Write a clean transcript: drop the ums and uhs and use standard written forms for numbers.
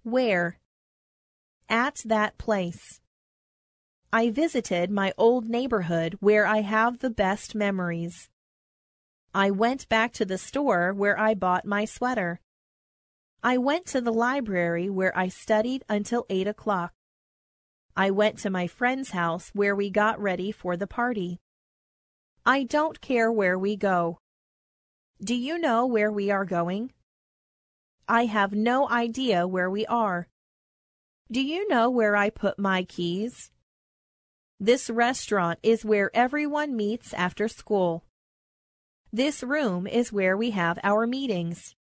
Where? At that place. I visited my old neighborhood where I have the best memories. I went back to the store where I bought my sweater. I went to the library where I studied until 8 o'clock. I went to my friend's house where we got ready for the party. I don't care where we go. Do you know where we are going? I have no idea where we are. Do you know where I put my keys? This restaurant is where everyone meets after school. This room is where we have our meetings.